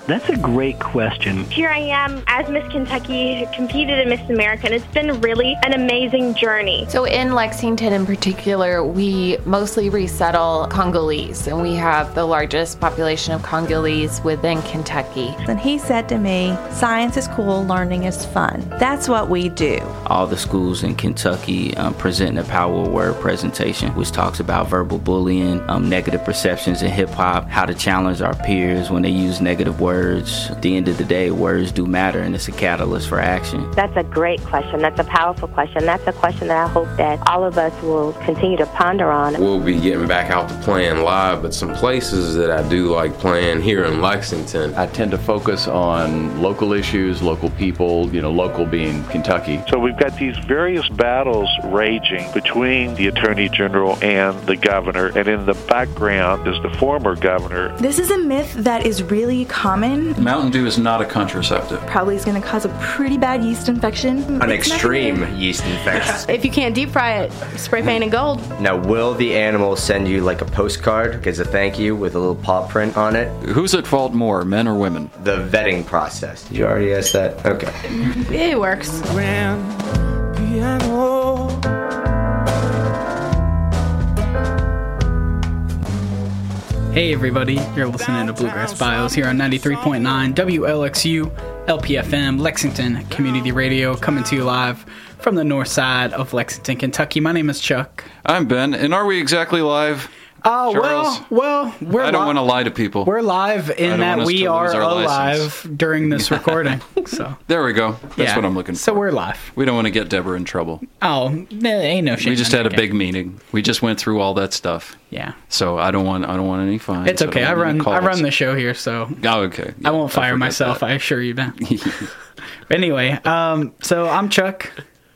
That's a great question. Here I am as Miss Kentucky, competed in Miss America, and it's been really an amazing journey. So in Lexington in particular, we mostly resettle Congolese, and we have the largest population of Congolese within Kentucky. And he said to me, science is cool, learning is fun. That's what we do. All the schools in Kentucky present a power of word presentation, which talks about verbal bullying, negative perceptions in hip-hop, how to challenge our peers when they use negative words. At the end of the day, words do matter, and it's a catalyst for action. That's a great question. That's a powerful question. That's a question that I hope that all of us will continue to ponder on. We'll be getting back out to playing live, but some places that I do like playing here in Lexington. I tend to focus on local issues, local people, local being Kentucky. So we've got these various battles raging between the Attorney General and the governor, and in the background is the former governor. This is a myth that is really common. Mountain Dew is not a contraceptive. Probably is going to cause a pretty bad yeast infection. An extreme yeast infection. If you can't deep fry it, spray paint and gold. Now, will the animal send you like a postcard as a thank you with a little paw print on it? Who's at fault more, men or women? The vetting process. Did you already ask that? Okay. It works. Hey everybody, you're listening to Bluegrass Bios here on 93.9 WLXU LPFM Lexington Community Radio, coming to you live from the north side of Lexington, Kentucky. My name is Chuck. I'm Ben, and are we exactly live? Well, we're I don't want to lie to people. We're live in that we are alive during this recording. So there we go. That's what I'm looking for. So we're live. We don't want to get Deborah in trouble. Oh, ain't no shit. We just had a big meeting. We just went through all that stuff. Yeah. So I don't want any fines. It's okay. I run the show here, so. Oh, okay. Yeah, I won't fire myself. I assure you, Ben. Anyway, so I'm Chuck.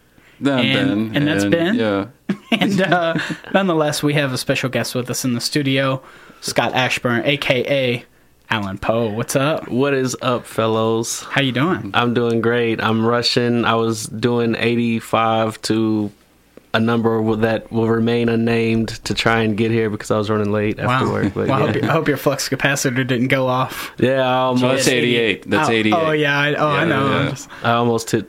Ben. And that's Ben. Yeah. And nonetheless, we have a special guest with us in the studio, Scott Ashburn, a.k.a. Alan Poe. What's up? What is up, fellows? How you doing? I'm doing great. I'm rushing. I was doing 85 to a number that will remain unnamed to try and get here because I was running late after work. But well, I hope your flux capacitor didn't go off. Yeah, so that's 88. That's 88. Oh, yeah. I know. Yeah. I almost hit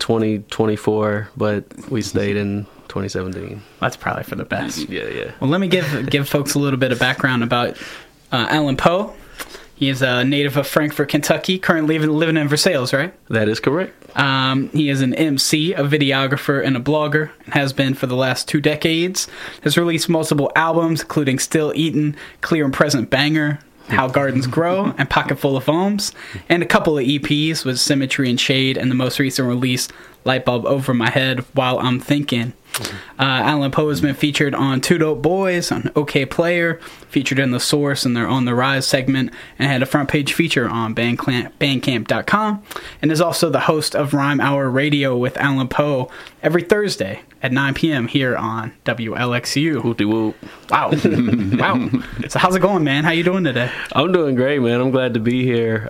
2024, but we stayed in 2017. That's probably for the best. Yeah. Well, let me give folks a little bit of background about Alan Poe. He is a native of Frankfort, Kentucky, currently living in Versailles, right? That is correct. He is an MC, a videographer, and a blogger, and has been for the last 2 decades. Has released multiple albums, including Still Eatin', Clear and Present Banger, How Gardens Grow, and Pocket Full of Foams, and a couple of EPs with Symmetry and Shade, and the most recent release, Light Bulb Over My Head While I'm Thinking. Alan Poe has been featured on Two Dope Boys, on OK Player, featured in The Source and their On the Rise segment, and had a front page feature on Bandcamp.com, and is also the host of Rhyme Hour Radio with Alan Poe every Thursday at 9 p.m. here on WLXU. Whoopty whoop. Wow. Wow. So how's it going, man? How you doing today? I'm doing great, man. I'm glad to be here.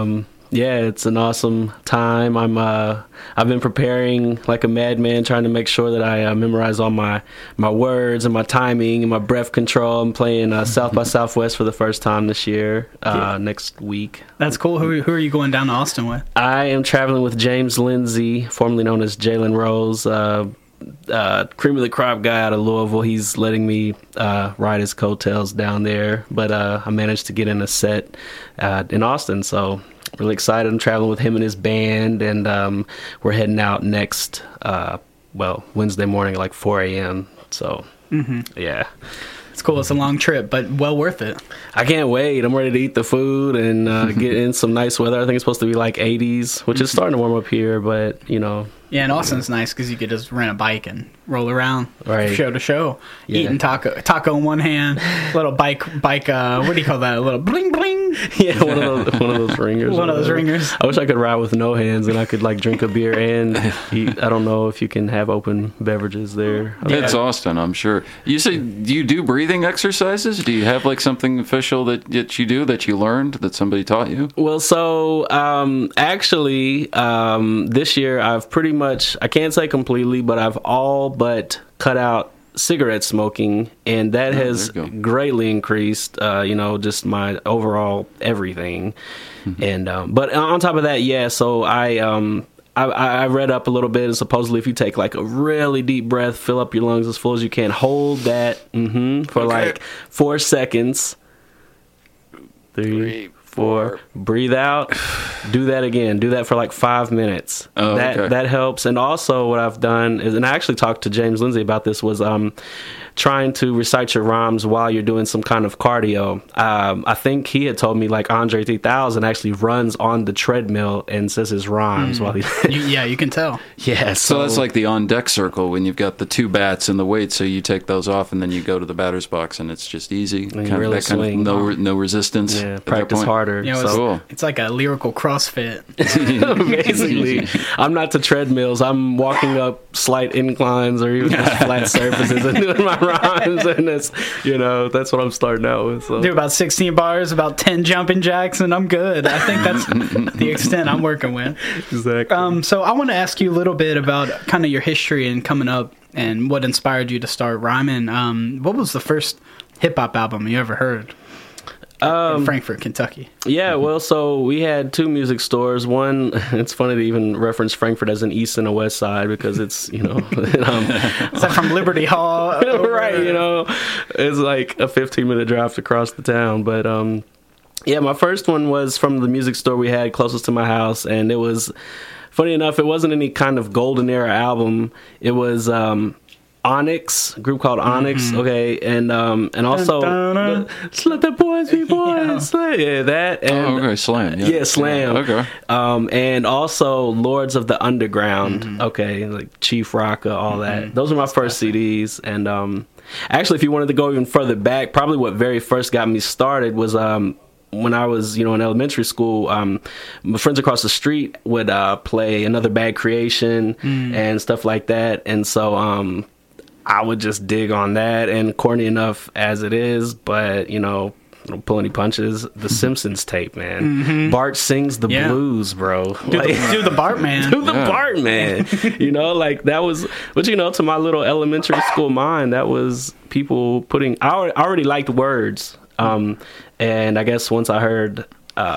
Yeah, it's an awesome time. I've been preparing like a madman, trying to make sure that I memorize all my words and my timing and my breath control. I'm playing South by Southwest for the first time this year, next week. That's cool. Who are you going down to Austin with? I am traveling with James Lindsay, formerly known as Jalen Rose, cream of the crop guy out of Louisville. He's letting me ride his coattails down there, but I managed to get in a set in Austin, so really excited. I'm traveling with him and his band, and we're heading out next Wednesday morning at like 4 a.m. So yeah, it's cool. It's a long trip, but well worth it. I can't wait. I'm ready to eat the food and get in some nice weather. I think it's supposed to be like 80s, which is starting to warm up here, but Yeah, and Austin's nice because you could just rent a bike and roll around show to show, eating taco in one hand, little bike. What do you call that? A little bling bling. Yeah, one of those ringers. One of those ringers. I wish I could ride with no hands and I could like drink a beer and eat. I don't know if you can have open beverages there. It's Austin, I'm sure. You say, do you do breathing exercises? Do you have like something official that you do that you learned that somebody taught you? Well, so actually, this year I've pretty much, I can't say completely, but I've all but cut out cigarette smoking, and that has greatly increased, just my overall everything. And but on top of that, so I read up a little bit, and supposedly if you take like a really deep breath, fill up your lungs as full as you can, hold that for like 4 seconds. 3, 4, breathe out, do that again. Do that for like 5 minutes. That helps. And also what I've done is, and I actually talked to James Lindsay about this, was trying to recite your rhymes while you're doing some kind of cardio. I think he had told me like Andre 3000 actually runs on the treadmill and says his rhymes while he... you can tell. Yeah. So that's like the on-deck circle when you've got the 2 bats and the weights, so you take those off and then you go to the batter's box and it's just easy. Really swing. No resistance. Yeah, practice harder. It's like a lyrical CrossFit. Basically, I'm not to treadmills. I'm walking up slight inclines or even just flat surfaces and doing my rhymes, and that's what I'm starting out with. So. Do about 16 bars, about 10 jumping jacks, and I'm good. I think that's the extent I'm working with. Exactly. So I want to ask you a little bit about kind of your history and coming up and what inspired you to start rhyming. What was the first hip hop album you ever heard? In Frankfort, Kentucky. Yeah, well, so we had 2 music stores. One, it's funny to even reference Frankfort as an east and a west side because it's, Is that from Liberty Hall? Right, it's like a 15-minute drive to cross the town. But, my first one was from the music store we had closest to my house, and it was, funny enough, it wasn't any kind of golden era album. It was... Onyx, a group called Onyx, and also just let the boys be boys. Yeah, that. And, Slam. Yeah, Slam. Okay. And also Lords of the Underground. Like Chief Rocka, all that. Those were my first CDs. And actually, if you wanted to go even further back, probably what very first got me started was when I was, in elementary school, my friends across the street would play Another Bad Creation and stuff like that. And so I would just dig on that, and corny enough as it is, but, don't pull any punches. The Simpsons tape, man. Bart sings the blues, bro. Do the Bart man. Do the Bart man. That was, but to my little elementary school mind, that was people putting, I already liked words. And I guess once I heard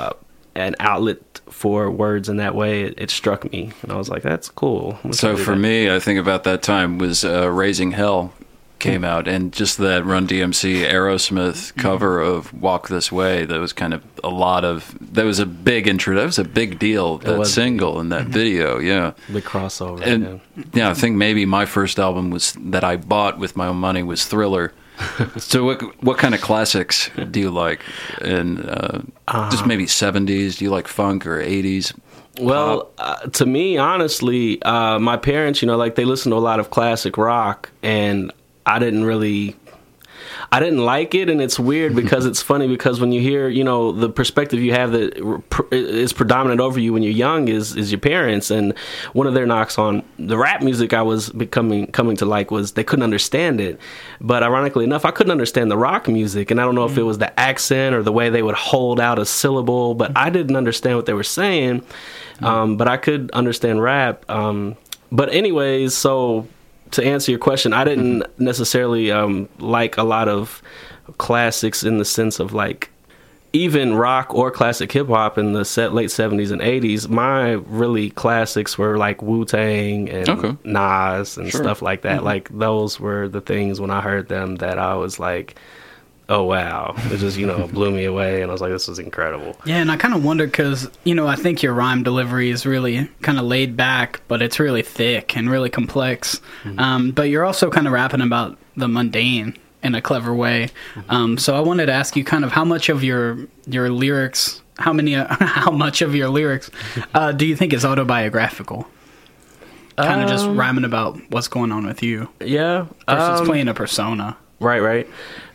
an outlet for words in that way, it struck me, and I was like, that's cool. So for me, I think about that time was Raising Hell came out, and just that Run DMC Aerosmith cover of Walk This Way, that was kind of that was a big intro, that was a big deal, that single and that video. Big crossover. And I think maybe my first album that I bought with my own money was Thriller. So what kind of classics do you like? And just maybe 70s? Do you like funk or 80s? Well, to me, honestly, my parents, they listen to a lot of classic rock, and I didn't like it, and it's weird because it's funny because when you hear, the perspective you have that is predominant over you when you're young is your parents, and one of their knocks on the rap music I was coming to like was they couldn't understand it. But ironically enough, I couldn't understand the rock music, and I don't know if it was the accent or the way they would hold out a syllable, but I didn't understand what they were saying, but I could understand rap. But anyways, so... to answer your question, I didn't necessarily like a lot of classics in the sense of like even rock or classic hip hop in the late 70s and 80s. My really classics were like Wu-Tang and Nas and stuff like that. Like those were the things when I heard them that I was like, oh wow, it just blew me away, and I was like, this is incredible. Yeah, and I kind of wonder because I think your rhyme delivery is really kind of laid back, but it's really thick and really complex. But you're also kind of rapping about the mundane in a clever way. So I wanted to ask you kind of how much of your lyrics, how much of your lyrics do you think is autobiographical? Kind of just rhyming about what's going on with you. Yeah, versus playing a persona. Right.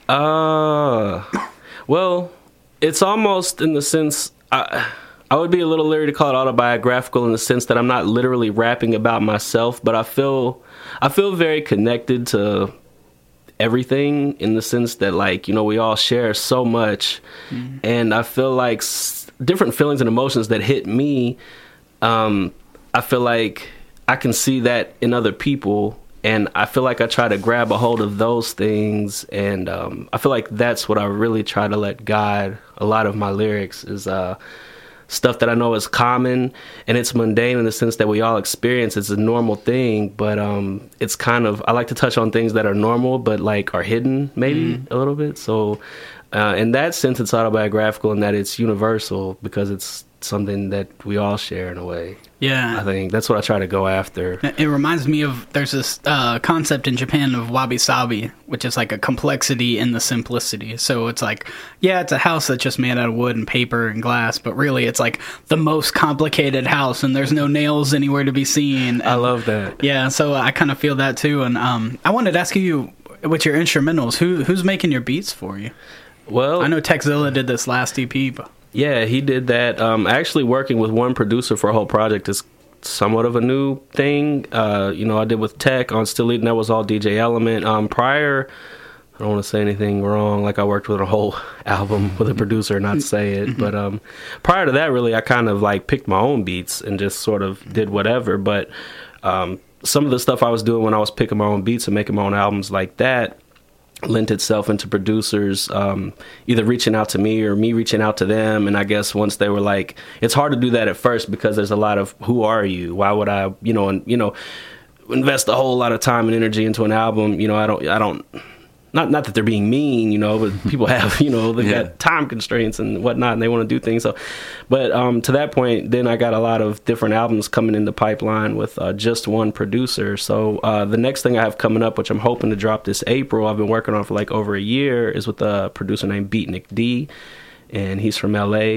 Well, it's almost in the sense, I would be a little leery to call it autobiographical in the sense that I'm not literally rapping about myself, but I feel very connected to everything in the sense that, like, we all share so much, and I feel like different feelings and emotions that hit me, I feel like I can see that in other people, And I feel like I try to grab a hold of those things, and I feel like that's what I really try to let guide a lot of my lyrics is stuff that I know is common, and it's mundane in the sense that we all experience. It's a normal thing, but it's kind of, I like to touch on things that are normal but like are hidden maybe a little bit. So in that sense, it's autobiographical in that it's universal because it's something that we all share in a way. Yeah. I think that's what I try to go after. It reminds me of, there's this concept in Japan of wabi-sabi, which is like a complexity in the simplicity. So it's like, yeah, it's a house that's just made out of wood and paper and glass, but really it's like the most complicated house and there's no nails anywhere to be seen. And, I love that. Yeah, so I kind of feel that too. And I wanted to ask you, with your instrumentals, who's making your beats for you? Well, I know Tekzilla did this last EP, but... Yeah, he did that. Actually, working with one producer for a whole project is somewhat of a new thing. I did with Tech on Still Eating. That was all DJ Element. Prior, I don't want to say anything wrong. Like I worked with a whole album with a producer, not say it. But prior to that, really, I kind of like picked my own beats and just sort of did whatever. But some of the stuff I was doing when I was picking my own beats and making my own albums like that lent itself into producers either reaching out to me or me reaching out to them. And I guess once they were like, it's hard to do that at first because there's a lot of, who are you? Why would I, invest a whole lot of time and energy into an album? I don't, not that they're being mean, but people have, they've got time constraints and whatnot, and they want to do things. So, but to that point, then I got a lot of different albums coming in the pipeline with just one producer. So the next thing I have coming up, which I'm hoping to drop this April, I've been working on for like over a year, is with a producer named Beatnik D, and he's from LA.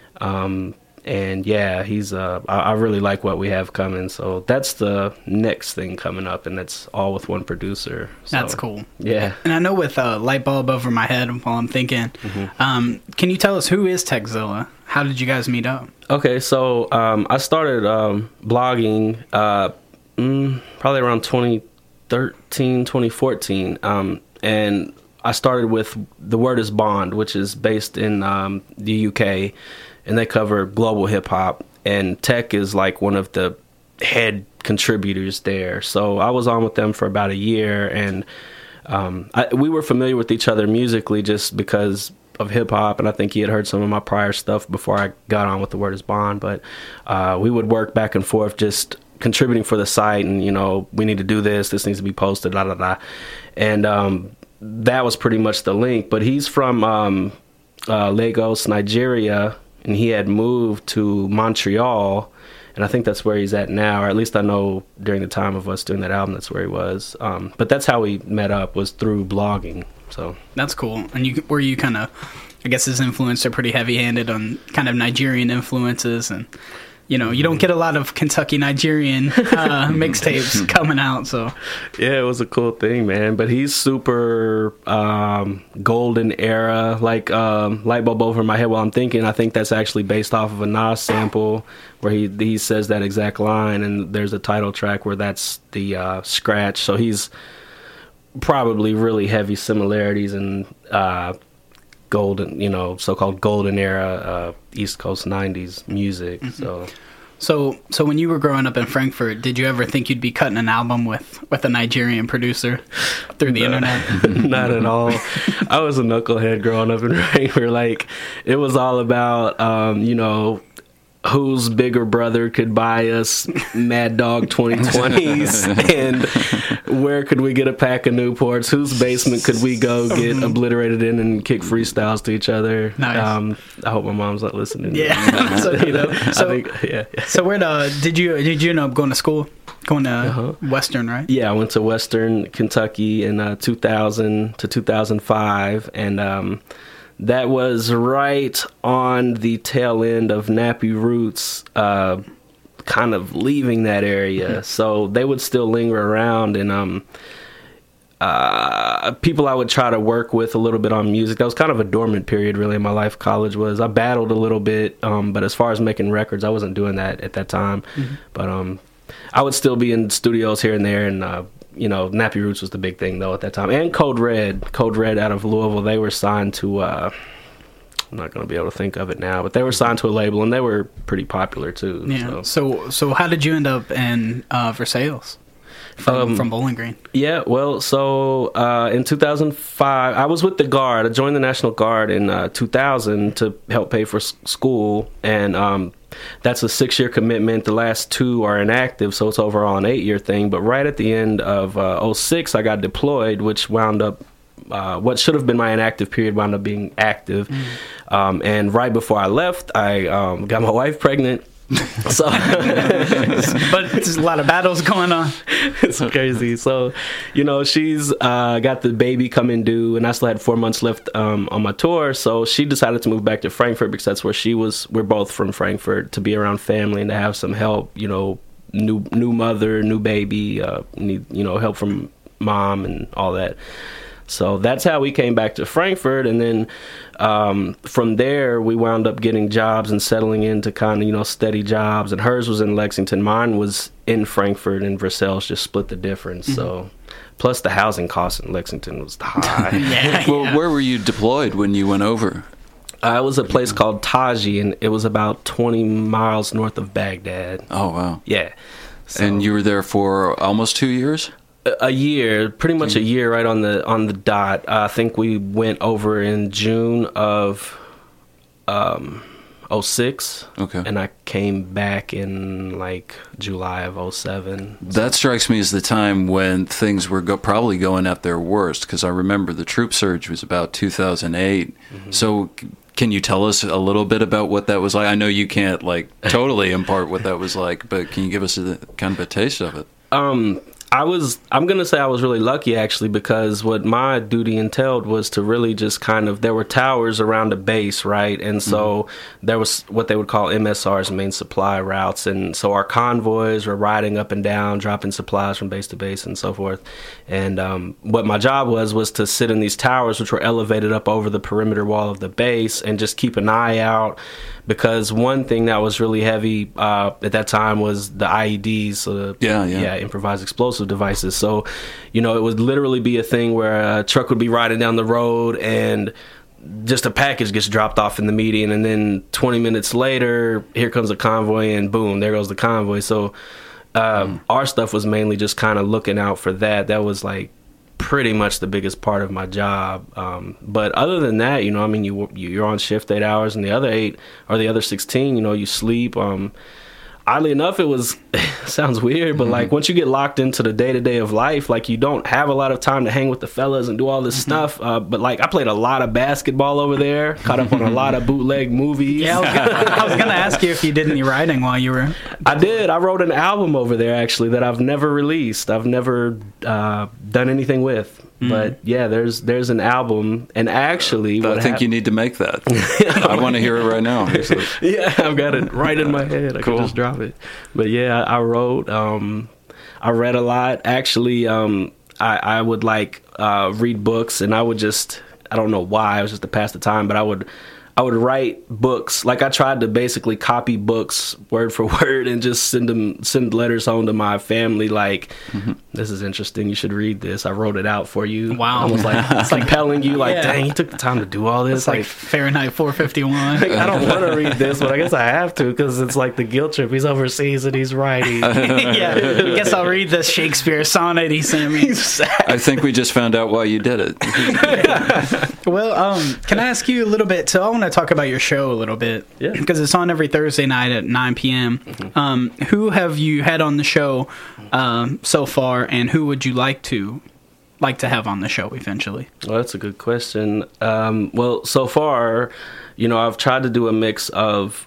And yeah, he's I really like what we have coming. So that's the next thing coming up, and that's all with one producer. So, that's cool. Yeah. And I know with Light Bulb Over My Head while I'm thinking, can you tell us who is Tekzilla? How did you guys meet up? Okay, so I started blogging probably around 2013, 2014. And I started with The Word is Bond, which is based in the UK. And they cover global hip hop, and Tech is like one of the head contributors there. So I was on with them for about a year, and we were familiar with each other musically just because of hip hop, and I think he had heard some of my prior stuff before I got on with The Word is Bond. But we would work back and forth just contributing for the site, and we need to do this needs to be posted, da da da. And that was pretty much the link. But he's from Lagos, Nigeria, and he had moved to Montreal, and I think that's where he's at now, or at least I know during the time of us doing that album, that's where he was. But that's how we met up, was through blogging. So that's cool. And were you kind of, I guess his influence are pretty heavy-handed on kind of Nigerian influences, and you don't get a lot of Kentucky Nigerian mixtapes coming out, so yeah, it was a cool thing, man. But he's super golden era, like Light Bulb Over My Head while I'm thinking. I think that's actually based off of a Nas sample where he says that exact line, and there's a title track where that's the scratch. So he's probably really heavy similarities in golden, so-called golden era East Coast 90s music. So when you were growing up in Frankfurt, did you ever think you'd be cutting an album with a Nigerian producer through the internet? Not at all. I was a knucklehead growing up in Frankfurt. Like, it was all about whose bigger brother could buy us Mad Dog 2020s, and where could we get a pack of Newports? Whose basement could we go get obliterated in and kick freestyles to each other? Nice. I hope my mom's not listening. Yeah. So, So where did you end up going to school? Going to Western, right? Yeah, I went to Western Kentucky in 2000 to 2005, and that was right on the tail end of Nappy Roots kind of leaving that area. So they would still linger around, and people I would try to work with a little bit on music. That was kind of a dormant period, really, in my life. College was. I battled a little bit, but as far as making records, I wasn't doing that at that time. But I would still be in studios here and there, and Nappy Roots was the big thing, though, at that time. And Code Red out of Louisville, they were signed to, I'm not going to be able to think of it now, but they were signed to a label, and they were pretty popular, too. Yeah. So how did you end up in Versailles? from Bowling Green? Yeah, well, so in 2005, I was with the Guard. I joined the National Guard in 2000 to help pay for school, and that's a 6-year commitment. The last 2 are inactive, so it's overall an 8-year thing. But right at the end of 06, I got deployed, which wound up, what should have been my inactive period wound up being active. And right before I left, I got my wife pregnant. So, but there's a lot of battles going on. It's crazy. So, she's got the baby coming due, and I still had 4 months left on my tour. So she decided to move back to Frankfurt because that's where she was. We're both from Frankfurt, to be around family and to have some help. New mother, new baby, need help from mom and all that. So that's how we came back to Frankfurt, and then from there we wound up getting jobs and settling into kind of steady jobs. And hers was in Lexington, mine was in Frankfurt, and Versailles just split the difference. So plus the housing costs in Lexington was high. Well, where were you deployed when you went over? It was a place called Taji, and it was about 20 miles north of Baghdad. Oh wow! Yeah, and you were there for almost 2 years. A year, pretty much a year, right on the dot. I think we went over in June of 06. Okay. And I came back in like July of 07. That strikes me as the time when things were probably going at their worst, because I remember the troop surge was about 2008. So can you tell us a little bit about what that was like? I know you can't totally impart what that was like, but can you give us a kind of a taste of it? I'm going to say I was really lucky, actually, because what my duty entailed was to really just there were towers around the base, right? And so there was what they would call MSRs, main supply routes. And so our convoys were riding up and down, dropping supplies from base to base and so forth. And what my job was to sit in these towers, which were elevated up over the perimeter wall of the base, and just keep an eye out. Because one thing that was really heavy at that time was the IEDs, so improvised explosive devices. So, it would literally be a thing where a truck would be riding down the road and just a package gets dropped off in the median, and then 20 minutes later, here comes a convoy, and boom, there goes the convoy. So our stuff was mainly just kind of looking out for that. That was pretty much the biggest part of my job. But other than that, you're on shift 8 hours, and the other 8 or the other 16, you sleep. Oddly enough, it sounds weird, but once you get locked into the day-to-day of life, you don't have a lot of time to hang with the fellas and do all this stuff. But I played a lot of basketball over there, caught up on a lot of bootleg movies. Yeah, I was gonna ask you if you did any writing while you were. I did. I wrote an album over there, actually, that I've never released. I've never done anything with. But yeah, there's an album, and actually, I think you need to make that. I want to hear it right now. Yeah, I've got it right in my head. I can just drop it. But yeah, I wrote. I read a lot. Actually, I would read books, and I don't know why. It was just to pass the time, but I would write books. I tried to basically copy books word for word and just send letters home to my family. This is interesting. You should read this. I wrote it out for you. Wow. Almost it's telling you dang, you took the time to do all this. It's Fahrenheit 451. I don't want to read this, but I guess I have to because it's the guilt trip. He's overseas and he's writing. Yeah. I guess I'll read this Shakespeare sonnet he sent me. I think we just found out why you did it. Well, can I ask you a little bit? So I want to talk about your show a little bit. Yeah. Because it's on every Thursday night at 9 p.m. Who have you had on the show so far, and who would you like to have on the show eventually? Well, that's a good question. Well, so far, I've tried to do a mix of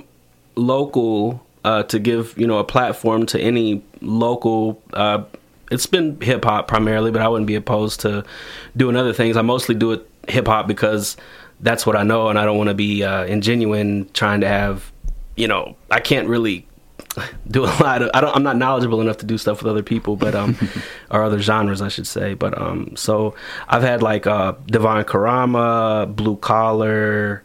local to give, a platform to any local. It's been hip hop primarily, but I wouldn't be opposed to doing other things. I mostly do it hip hop because that's what I know, and I don't want to be ingenuine trying to have, I can't really do a lot of, I'm not knowledgeable enough to do stuff with other people, but or other genres, I should say. But so I've had Divine Karama, Blue Collar,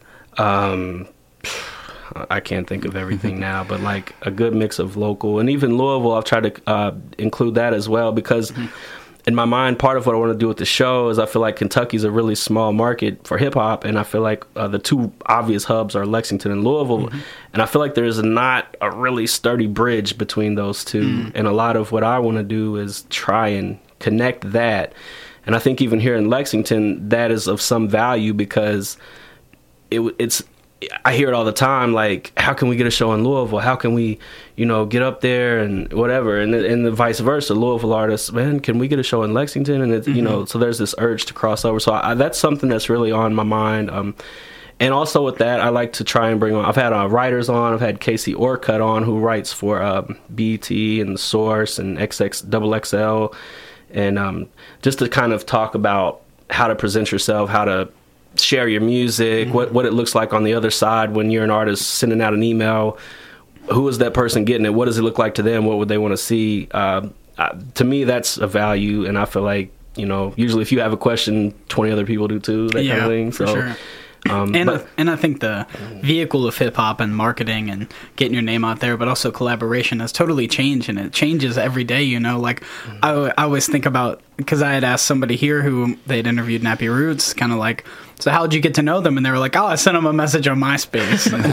I can't think of everything now, but a good mix of local, and even Louisville, I've tried to include that as well, because in my mind, part of what I want to do with the show is I feel like Kentucky's a really small market for hip hop, and I feel like the two obvious hubs are Lexington and Louisville, and I feel like there's not a really sturdy bridge between those two. And a lot of what I want to do is try and connect that. And I think even here in Lexington, that is of some value because it's. I hear it all the time, like, how can we get a show in Louisville? How can we, get up there and whatever? And the vice versa, Louisville artists, man, can we get a show in Lexington? And, it's, so there's this urge to cross over. So that's something that's really on my mind. And also with that, I like to try and bring on, I've had writers on, I've had Casey Orcutt on, who writes for BET and The Source and XXXL. And just to kind of talk about how to present yourself, how to share your music, what it looks like on the other side when you're an artist sending out an email. Who is that person getting it? What does it look like to them? What would they want to see? To me, that's a value, and I feel like, usually if you have a question, 20 other people do too, that kind of thing. So, for sure. And I think the vehicle of hip hop and marketing and getting your name out there, but also collaboration has totally changed, and it changes every day. Like I always think about, because I had asked somebody here who they'd interviewed Nappy Roots, kind of like, so how'd you get to know them? And they were like, I sent them a message on MySpace in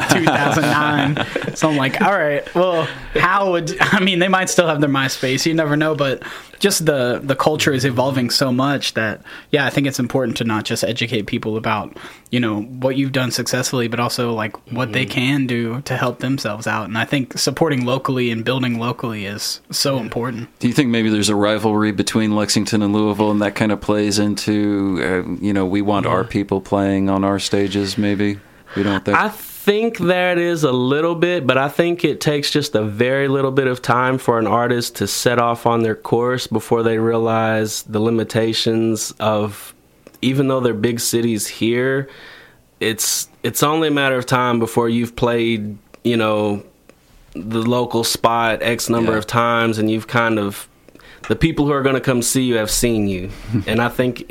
2009. So I'm like, all right, well, they might still have their MySpace, you never know, but just the culture is evolving so much that, I think it's important to not just educate people about, what you've done successfully, but also like what they can do to help themselves out. And I think supporting locally and building locally is so important. Do you think maybe there's a rivalry between Lexington and Louisville, and that kind of plays into, we want our people playing on our stages, maybe? We don't think. I think that is a little bit, but I think it takes just a very little bit of time for an artist to set off on their course before they realize the limitations of, even though they're big cities here, it's only a matter of time before you've played, the local spot X number of times, and you've kind of, the people who are going to come see you have seen you. And I think,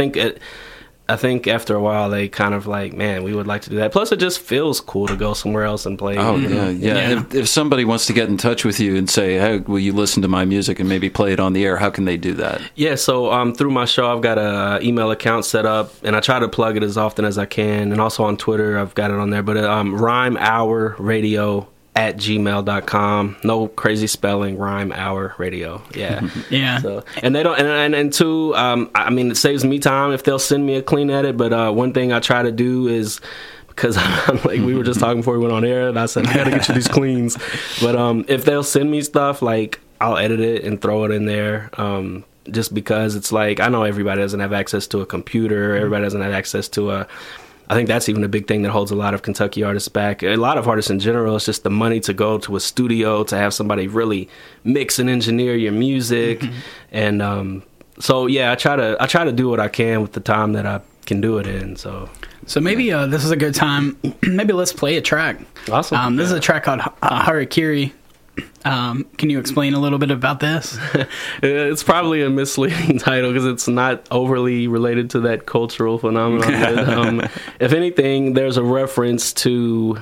I think after a while they kind of like, man, we would like to do that. Plus, it just feels cool to go somewhere else and play. Oh, yeah. If somebody wants to get in touch with you and say, hey, will you listen to my music and maybe play it on the air, how can they do that? Yeah, so through my show, I've got an email account set up, and I try to plug it as often as I can. And also on Twitter, I've got it on there. But Rhyme Hour Radio @gmail.com. No crazy spelling. Rhyme Hour Radio. Yeah. Yeah. So, and they don't, and two, it saves me time if they'll send me a clean edit. But one thing I try to do is, because I'm like, we were just talking before we went on air, and I said, I gotta get you these cleans. But if they'll send me stuff, like, I'll edit it and throw it in there. Just because it's like, I know everybody doesn't have access to a computer. Everybody doesn't have access to I think that's even a big thing that holds a lot of Kentucky artists back. A lot of artists in general, it's just the money to go to a studio, to have somebody really mix and engineer your music. And I try to do what I can with the time that I can do it in. So maybe this is a good time. Maybe let's play a track. Awesome. This is a track called Harikiri. Can you explain a little bit about this? It's probably a misleading title because it's not overly related to that cultural phenomenon. If anything, there's a reference to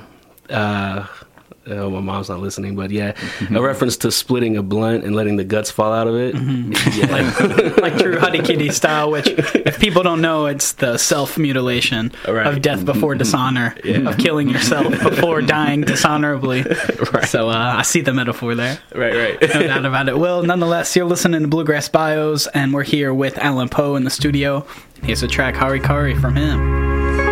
my mom's not listening, but a reference to splitting a blunt and letting the guts fall out of it. like true Harikiri style, which, if people don't know, it's the self-mutilation of death before dishonor, of killing yourself before dying dishonorably. So I see the metaphor there. Right. No doubt about it. Well, nonetheless, you're listening to Bluegrass Bios, and we're here with Alan Poe in the studio. Here's a track, Harikari, from him.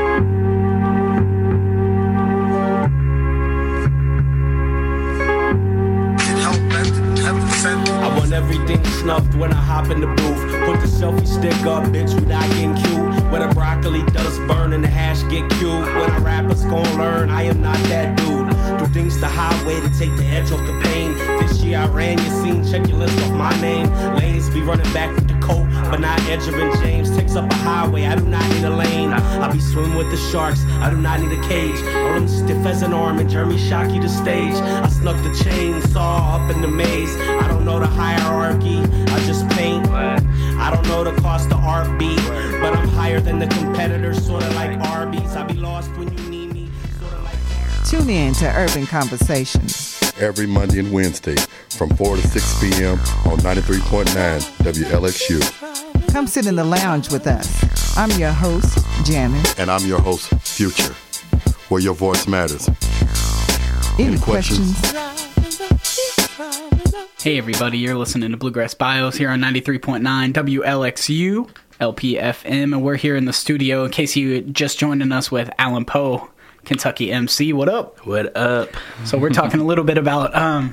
Everything snuffed when I hop in the booth. Put the selfie stick up, bitch, without getting cute. When the broccoli does burn and the hash get cute. When a rapper's gon' learn, I am not that dude. Do things the highway to take the edge off the pain. This year I ran your scene, check your list off my name. Lanes be running back with the coat, but not Edgerrin James. Takes up a highway, I do not need a lane. I be swimming with the sharks, I do not need a cage. Rolling stiff as an arm and Jeremy Shockey the stage. I snuck the chainsaw up in the maze. I don't know the hierarchy, I just paint. I don't know the cost of art beat, but I'm higher than the competitors, sorta like Arby's. I be lost when you need me, sorta like. Tune in to Urban Conversations, every Monday and Wednesday from 4 to 6 p.m. on 93.9 WLXU. Come sit in the lounge with us. I'm your host, Janet. And I'm your host, Future, where your voice matters. Any questions? Hey everybody, you're listening to Bluegrass Bios here on 93.9 WLXU, LPFM, and we're here in the studio in case you just joining us with Alan Poe, Kentucky MC. What up? What up? So we're talking a little bit about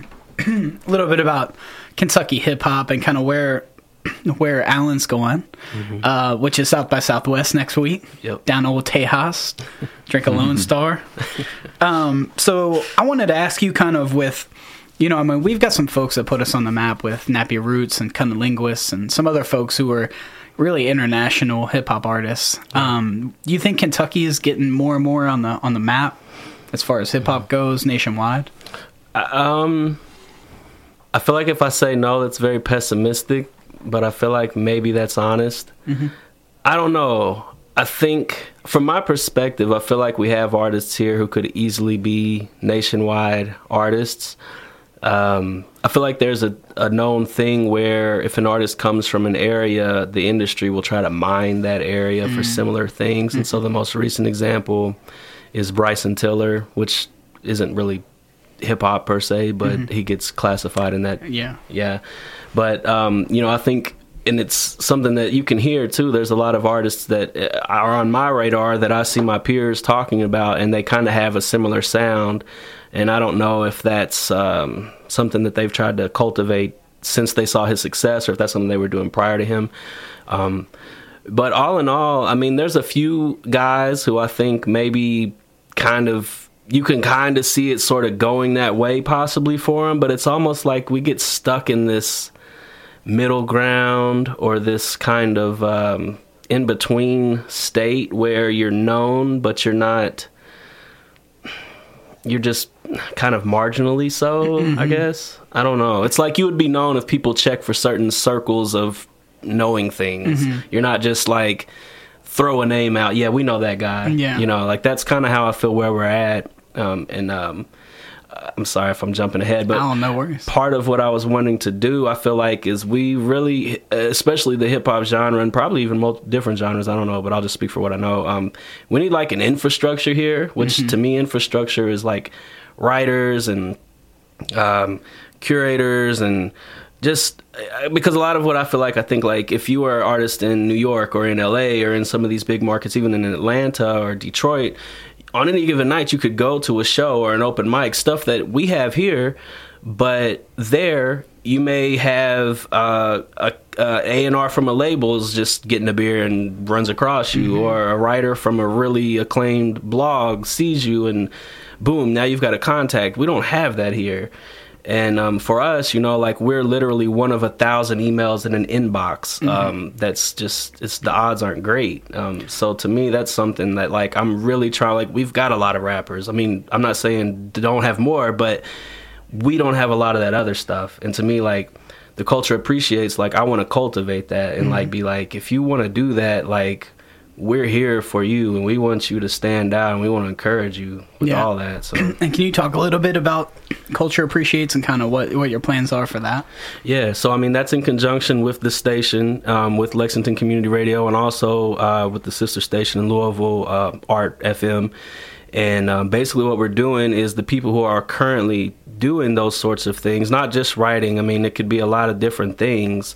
Kentucky hip hop and kind of where Alan's going, which is South by Southwest next week. Yep. Down Old Tejas, drink a Lone Star. So I wanted to ask you kind of with, we've got some folks that put us on the map with Nappy Roots and Cunnilinguists and some other folks who are really international hip hop artists. Do you think Kentucky is getting more and more on the map as far as hip hop goes nationwide? I feel like if I say no, that's very pessimistic, but I feel like maybe that's honest. I don't know. I think from my perspective, I feel like we have artists here who could easily be nationwide artists. I feel like there's a known thing where if an artist comes from an area, the industry will try to mine that area for similar things. And so the most recent example is Bryson Tiller, which isn't really hip hop per se, but he gets classified in that. Yeah. But, I think, and it's something that you can hear too. There's a lot of artists that are on my radar that I see my peers talking about, and they kind of have a similar sound. And I don't know if that's something that they've tried to cultivate since they saw his success, or if that's something they were doing prior to him. But all in all, I mean, there's a few guys who I think maybe you can kind of see it sort of going that way possibly for them, but it's almost like we get stuck in this middle ground or this kind of in-between state where you're known, but you're just kind of marginally so, I guess. I don't know. It's like you would be known if people check for certain circles of knowing things. You're not just like throw a name out. Yeah, we know that guy. Yeah. Like that's kind of how I feel where we're at. I'm sorry if I'm jumping ahead, but no worries. Part of what I was wanting to do, I feel like, is we really, especially the hip hop genre and probably even different genres, I don't know, but I'll just speak for what I know. We need like an infrastructure here, which to me, infrastructure is like writers and curators and just because a lot of what I feel like, I think like if you are an artist in New York or in LA or in some of these big markets, even in Atlanta or Detroit, on any given night, you could go to a show or an open mic, stuff that we have here, but there you may have A&R from a label is just getting a beer and runs across you, or a writer from a really acclaimed blog sees you and boom, now you've got a contact. We don't have that here. And for us, like we're literally one of 1,000 emails in an inbox. That's just, the odds aren't great. So to me, that's something that like I'm really trying. Like we've got a lot of rappers. I mean, I'm not saying don't have more, but we don't have a lot of that other stuff. And to me, like the culture appreciates. Like I want to cultivate that and like be like, if you want to do that, like we're here for you and we want you to stand out and we want to encourage you with all that. So, and can you talk a little bit about Culture Appreciates and kind of what your plans are for that? Yeah, so I mean that's in conjunction with the station, with Lexington Community Radio, and also with the sister station in Louisville, Art FM. And basically what we're doing is the people who are currently doing those sorts of things, not just writing, I mean it could be a lot of different things,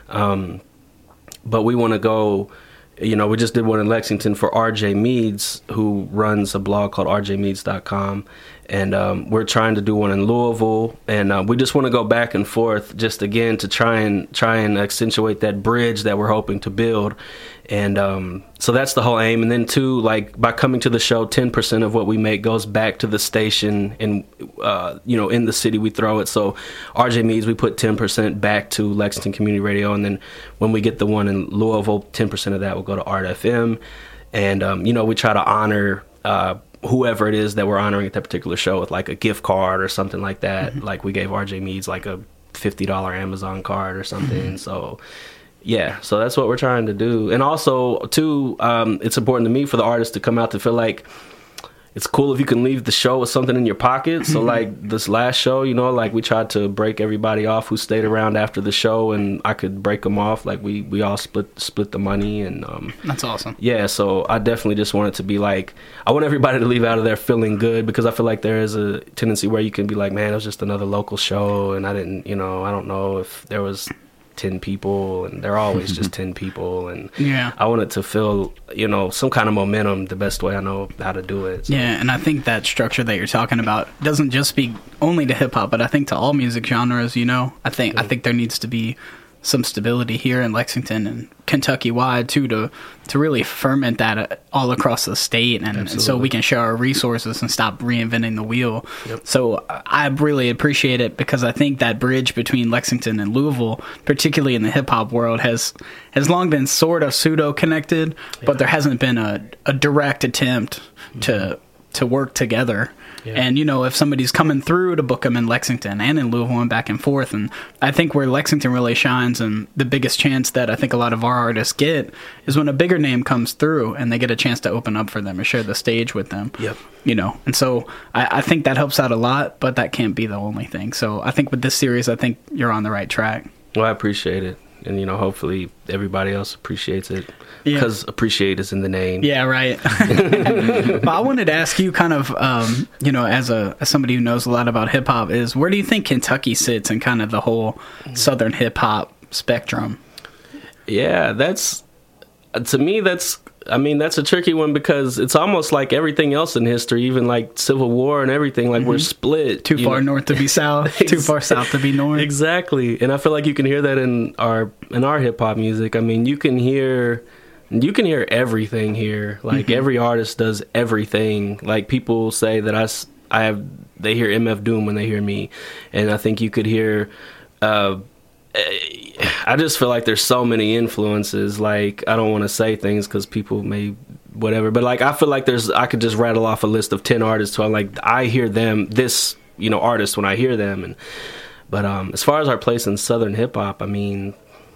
but we want to go. We just did one in Lexington for RJ Meads, who runs a blog called rjmeads.com. And we're trying to do one in Louisville. And we just want to go back and forth just, again, to try and accentuate that bridge that we're hoping to build. And so that's the whole aim. And then, too, like by coming to the show, 10% of what we make goes back to the station. And, in the city, we throw it. So RJ Meads, we put 10% back to Lexington Community Radio. And then when we get the one in Louisville, 10% of that will go to Art FM. And, we try to honor whoever it is that we're honoring at that particular show with like a gift card or something like that. Like we gave RJ Meads like a $50 Amazon card or something. So yeah, so that's what we're trying to do. And also too, it's important to me for the artists to come out to feel like, it's cool if you can leave the show with something in your pocket. So like this last show, you know, like we tried to break everybody off who stayed around after the show, and I could break them off. Like we all split the money, and that's awesome. Yeah, so I definitely just want it to be like, I want everybody to leave out of there feeling good, because I feel like there is a tendency where you can be like, man, it was just another local show, and I didn't, you know, I don't know if there was 10 people, and they're always just 10 people, and yeah, I want it to feel, you know, some kind of momentum the best way I know how to do it. So. Yeah, and I think that structure that you're talking about doesn't just speak only to hip hop, but I think to all music genres, you know. I think there needs to be some stability here in Lexington and Kentucky wide too, to really ferment that all across the state, and so we can share our resources and stop reinventing the wheel. Yep. So I really appreciate it, because I think that bridge between Lexington and Louisville, particularly in the hip hop world, has long been sort of pseudo connected, but there hasn't been a direct attempt to work together. Yeah. And, you know, if somebody's coming through, to book them in Lexington and in Louisville and back and forth. And I think where Lexington really shines, and the biggest chance that I think a lot of our artists get, is when a bigger name comes through and they get a chance to open up for them or share the stage with them. Yep. You know, and so I think that helps out a lot, but that can't be the only thing. So I think with this series, I think you're on the right track. Well, I appreciate it. And, you know, hopefully everybody else appreciates it. Because appreciate is in the name. Yeah, right. But I wanted to ask you kind of, you know, as somebody who knows a lot about hip hop, is where do you think Kentucky sits in kind of the whole Southern hip hop spectrum? Yeah, to me, that's a tricky one, because it's almost like everything else in history, even like Civil War and everything, like we're split. Too far north to be south, too far south to be north. Exactly. And I feel like you can hear that in our hip hop music. I mean, you can hear everything here. Like every artist does everything. Like people say that they hear MF Doom when they hear me, and I think you could hear. I just feel like there's so many influences. Like, I don't want to say things because people may whatever, but like I feel like I could just rattle off a list of 10 artists who I hear them, this, you know, artist when I hear them. But as far as our place in Southern hip hop, I mean,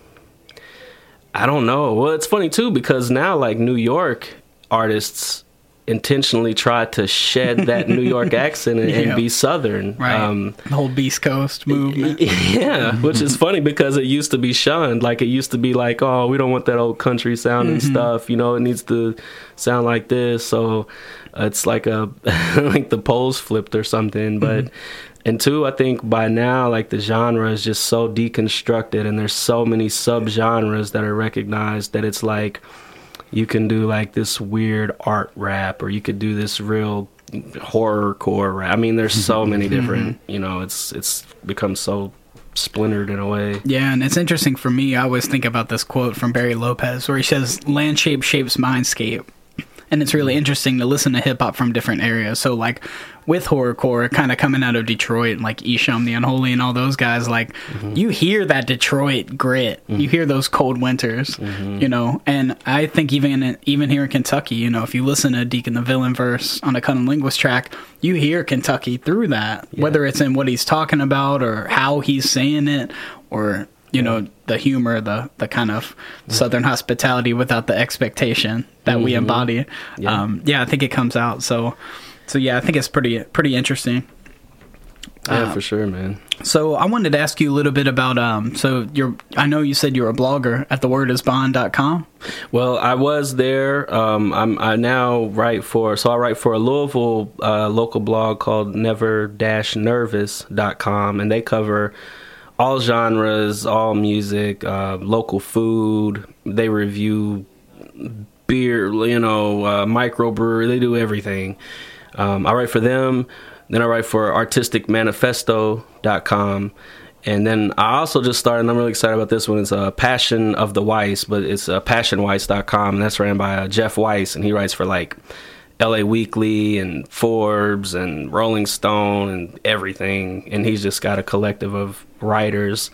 I don't know. Well, it's funny too, because now like New York artists intentionally try to shed that New York accent and be Southern. Right. The whole Beast Coast movement. Yeah, which is funny because it used to be shunned. Like, it used to be like, oh, we don't want that old country sound and stuff. You know, it needs to sound like this. So it's like like the poles flipped or something. But and two, I think by now, like, the genre is just so deconstructed, and there's so many subgenres that are recognized that it's like, you can do like this weird art rap, or you could do this real horrorcore rap. I mean, there's so many different, you know, it's become so splintered in a way. Yeah, and it's interesting for me. I always think about this quote from Barry Lopez where he says, landscape shapes mindscape. And it's really interesting to listen to hip hop from different areas. So like with horrorcore kind of coming out of Detroit, like Esham the Unholy and all those guys, like you hear that Detroit grit. You hear those cold winters, you know. And I think even here in Kentucky, you know, if you listen to Deacon the Villain verse on a Cunning Linguist track, you hear Kentucky through that, whether it's in what he's talking about or how he's saying it, or you know, the humor, the kind of Southern hospitality without the expectation that we embody. Yeah, I think it comes out. So yeah, I think it's pretty interesting. Yeah, for sure, man. So I wanted to ask you a little bit about, I know you said you're a blogger at thewordisbond.com. Well, I was there. I now write for a Louisville local blog called never-nervous.com, and they cover all genres, all music, local food. They review beer, you know, microbrewery. They do everything. I write for them. Then I write for artisticmanifesto.com. And then I also just started, and I'm really excited about this one. It's Passion of the Weiss, but it's passionweiss.com, and that's ran by Jeff Weiss, and he writes for like LA Weekly and Forbes and Rolling Stone and everything. And he's just got a collective of writers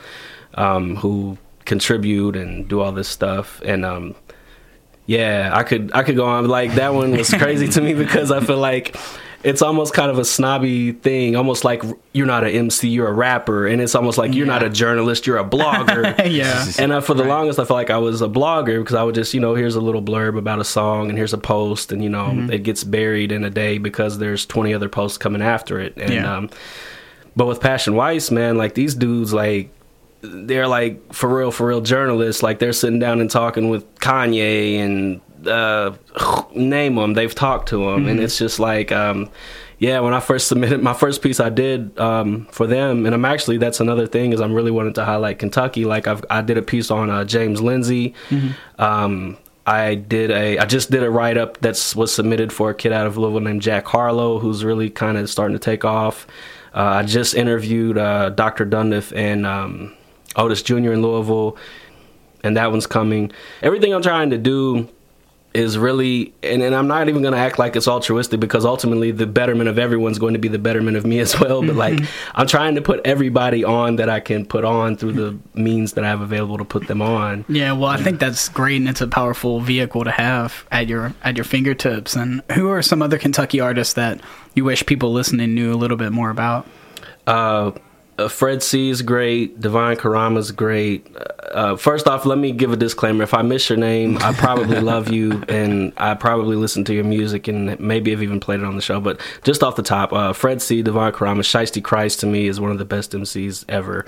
who contribute and do all this stuff. And yeah, I could go on. Like, that one was crazy to me because I feel like it's almost kind of a snobby thing, almost like you're not an MC, you're a rapper, and it's almost like you're not a journalist, you're a blogger. Yeah. And for the longest, I felt like I was a blogger because I would just, here's a little blurb about a song, and here's a post, and it gets buried in a day because there's 20 other posts coming after it. And but with Passion Weiss, man, like these dudes, like they're like for real journalists. Like they're sitting down and talking with Kanye and name them, they've talked to them. And it's just like when I first submitted my first piece I did for them, and that's another thing is I'm really wanting to highlight Kentucky. Like I did a piece on James Lindsay. I just did a write-up that was submitted for a kid out of Louisville named Jack Harlow, who's really kind of starting to take off. I just interviewed Dr. Dundiff and Otis Jr. in Louisville, and that one's coming. Everything I'm trying to do is really, and I'm not even going to act like it's altruistic, because ultimately the betterment of everyone's going to be the betterment of me as well. But like, I'm trying to put everybody on that I can put on through the means that I have available to put them on. Yeah, well, I think that's great, and it's a powerful vehicle to have at your fingertips. And who are some other Kentucky artists that you wish people listening knew a little bit more about? Fred C is great. Divine Karama's great. First off, let me give a disclaimer. If I miss your name, I probably love you, and I probably listen to your music, and maybe I've even played it on the show. But just off the top, Fred C, Divine Karama, Shiesty Christ to me is one of the best MCs ever.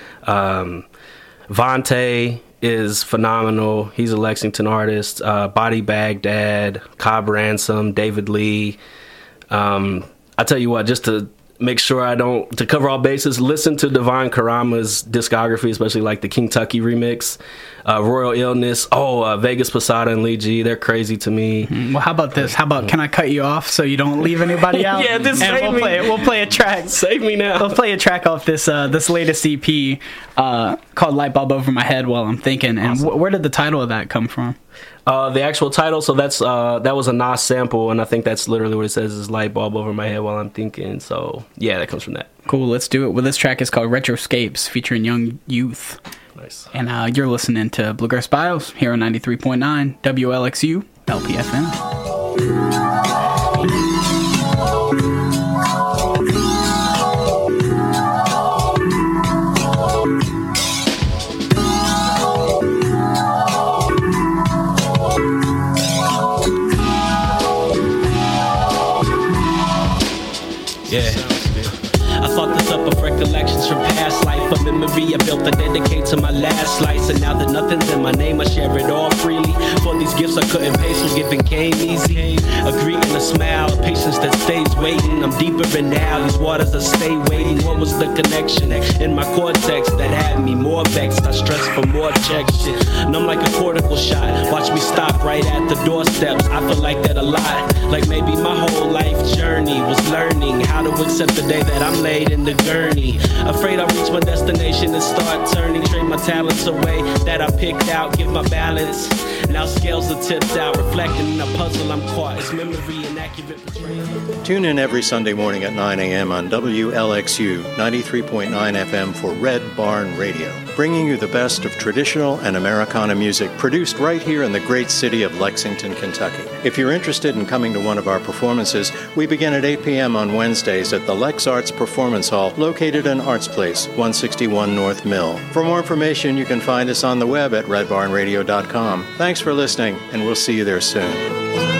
Vontae is phenomenal. He's a Lexington artist. Body Baghdad, Cobb Ransom, David Lee. I tell you what, just to make sure to cover all bases, listen to Divine Karama's discography, especially like the Kentucky remix, Royal Illness, Vegas Posada and Lee G, they're crazy to me. Well, how about this? How about, can I cut you off so you don't leave anybody out? Yeah, just save me. We'll play a track. Save me now. We'll play a track off this latest EP called Light Bulb Over My Head While I'm Thinking. And Awesome. Where did the title of that come from? The actual title, so that was a Nas sample, and I think that's literally what it says is light bulb over my head while I'm thinking. So yeah, that comes from that. Cool, let's do it. Well, this track is called Retroscapes, featuring Young Youth. Nice. And you're listening to Bluegrass Bios here on 93.9 WLXU LPFM. Yeah. I thought this up of recollections from past life. A memory I built to dedicate to my last slice. And now that nothing's in my name, I share it all freely. For these gifts I couldn't pay, so giving came easy. A greeting, a smile, a patience that stays waiting. I'm deeper in now, these waters that stay waiting. What was the connection in my cortex that had me more vexed? I stress for more checks, shit. Numb like a cortical shot. Watch me stop right at the doorsteps. I feel like that a lot. Like maybe my whole life journey was learning how to accept the day that I'm laid in the gurney. Afraid I'll reach my destination and start turning. Trade my talents away that I picked out. Give my balance. Now scales are tipped out. Reflecting in a puzzle I'm caught. It's memory and accurate portrayal. Tune in every Sunday morning at 9 a.m. on WLXU 93.9 FM for Red Barn Radio, bringing you the best of traditional and Americana music produced right here in the great city of Lexington, Kentucky. If you're interested in coming to one of our performances, we begin at 8 p.m. on Wednesdays at the Lex Arts Performance Hall, located in Arts Place, 161 North Mill. For more information, you can find us on the web at redbarnradio.com. Thanks for listening, and we'll see you there soon.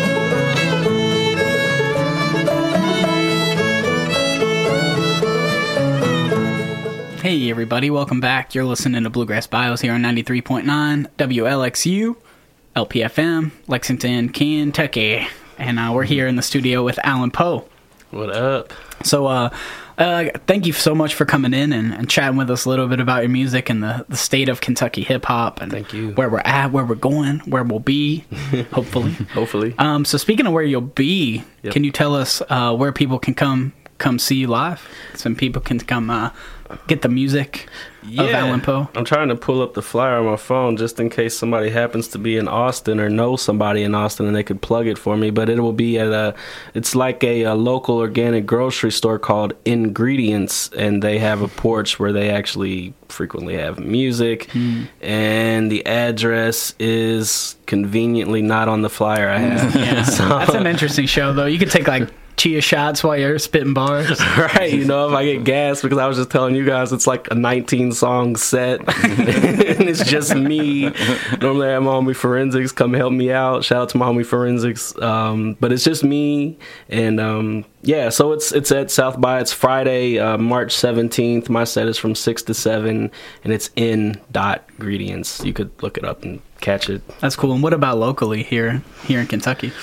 Hey everybody, welcome back. You're listening to Bluegrass Bios here on 93.9 WLXU LPFM, Lexington, Kentucky. And we're here in the studio with Alan Poe. What up? So thank you so much for coming in and chatting with us a little bit about your music and the state of Kentucky hip-hop and thank you. Where we're at, where we're going, where we'll be, hopefully. Hopefully. So speaking of where you'll be, Yep. Can you tell us where people can come see you live? Some people can come get the music of Alan Poe. I'm trying to pull up the flyer on my phone just in case somebody happens to be in Austin or know somebody in Austin and they could plug it for me. But it will be at it's like a local organic grocery store called Ingredients, and they have a porch where they actually frequently have music. And the address is conveniently not on the flyer I have. Yeah. So, that's an interesting show, though. You could take like chia shots while you're spitting bars. Right, if I get gas, because I was just telling you guys it's like a 19-song set, and it's just me. Normally I have my homie Forensics come help me out. Shout out to my homie Forensics. But it's just me, and so it's at South by. It's Friday, March 17th. My set is from 6 to 7, and it's in Ingredients. You could look it up and catch it. That's cool. And what about locally here in Kentucky?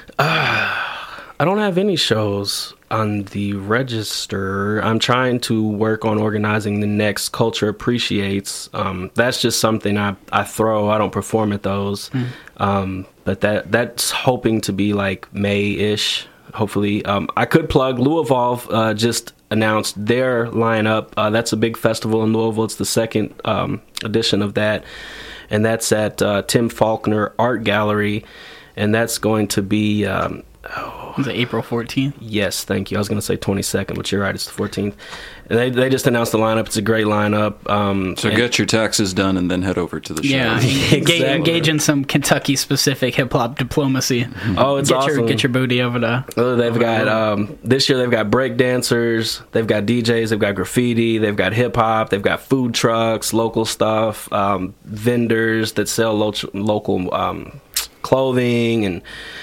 I don't have any shows on the register. I'm trying to work on organizing the next Culture Appreciates. That's just something I throw. I don't perform at those. But that's hoping to be like May-ish, hopefully. I could plug Louisville just announced their lineup. That's a big festival in Louisville. It's the second edition of that. And that's at Tim Faulkner Art Gallery. And that's going to be... Is it April 14th? Yes, thank you. I was going to say 22nd, but you're right. It's the 14th. And they just announced the lineup. It's a great lineup. So get your taxes done and then head over to the show. Yeah, exactly. Engage in some Kentucky-specific hip-hop diplomacy. Oh, it's awesome. Get your booty over to... They've got... this year they've got break dancers. They've got DJs. They've got graffiti. They've got hip-hop. They've got food trucks, local stuff, vendors that sell local clothing and...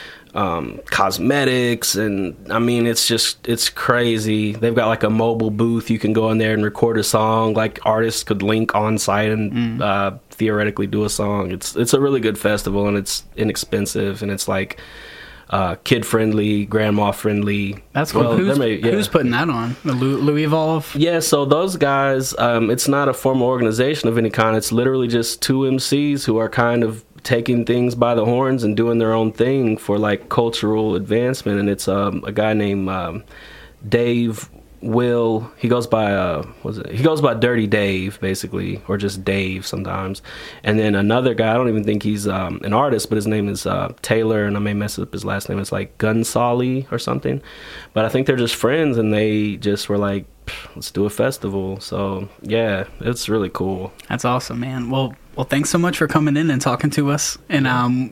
cosmetics, and I mean it's crazy. They've got like a mobile booth. You can go in there and record a song. Like artists could link on site and theoretically do a song. It's a really good festival, and it's inexpensive, and it's like kid friendly, grandma friendly. That's cool. Well, who's putting that on? The Louis Evolve? Yeah, so those guys, it's not a formal organization of any kind. It's literally just two MCs who are kind of taking things by the horns and doing their own thing for like cultural advancement. And it's a guy named Dave Will. He goes by he goes by Dirty Dave, basically, or just Dave sometimes. And then another guy, I don't even think he's an artist, but his name is Taylor, and I may mess up his last name. It's like Gunsali or something. But I think they're just friends, and they just were like, let's do a festival. So yeah, it's really cool. That's awesome, man. Well, thanks so much for coming in and talking to us. And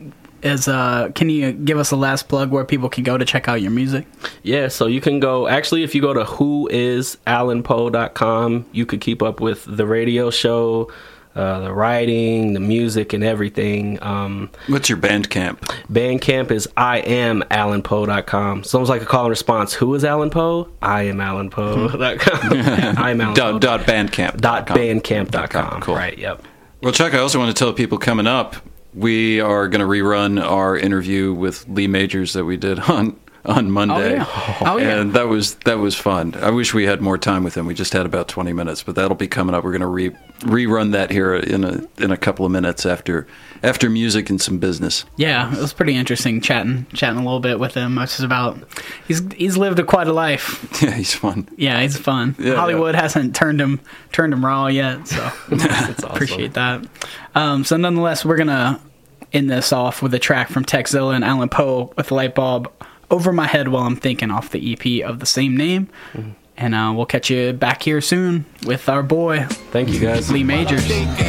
can you give us a last plug where people can go to check out your music? Yeah, so you can go, actually, if you go to whoisalanpoe.com, you could keep up with the radio show, the writing, the music, and everything. What's your Bandcamp? Bandcamp is IamAlanPoe.com. It's almost like a call and response. Who is Alan Poe? I am Alan Poe.com. I am Alan Poe. .bandcamp.com. Cool. Right, yep. Well, Chuck, I also want to tell people coming up, we are going to rerun our interview with Lee Majors that we did on Monday. Oh, yeah. And that was fun. I wish we had more time with him. We just had about 20 minutes, but that'll be coming up. We're going to rerun that here in a couple of minutes after music and some business. Yeah, it was pretty interesting chatting a little bit with him. It's just about he's lived quite a life. Yeah, he's fun. Yeah, he's fun. Yeah, Hollywood hasn't turned him raw yet, so That's awesome. Appreciate that. So nonetheless, we're gonna end this off with a track from Texzilla and Alan Poe with Light Bulb Over My Head While I'm Thinking off the EP of the same name. Mm-hmm. And we'll catch you back here soon with our boy. Thank you, guys. Lee Majors.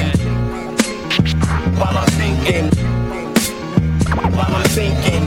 While I'm thinking.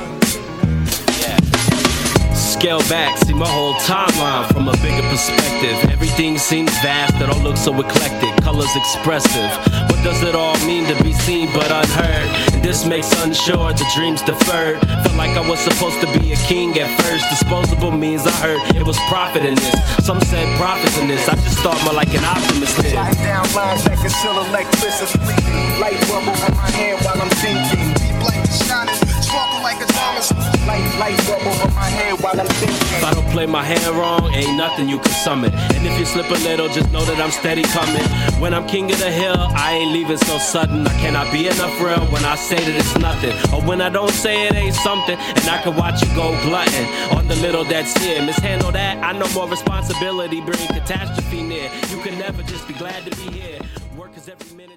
Scale back, see my whole timeline from a bigger perspective. Everything seems vast, it all looks so eclectic, colors expressive. What does it all mean to be seen but unheard? And this makes unsure, the dreams deferred. Felt like I was supposed to be a king at first. Disposable means I heard it was profit in this. Some said profits in this, I just thought more like an optimist did. Slide down lines that conceal electricity. Light bulb over my head while I'm thinking. Deep light is shining, sparkle like a diamond. Light bulb over my head while I'm thinking. If I don't play my hand wrong, ain't nothing you can summon. And if you slip a little, just know that I'm steady coming. When I'm king of the hill, I ain't leaving so sudden. I cannot be enough real when I say that it's nothing. Or when I don't say it ain't something. And I can watch you go glutton on the little that's here. Mishandle that, I know more responsibility bring catastrophe near. You can never just be glad to be here. Work is every minute.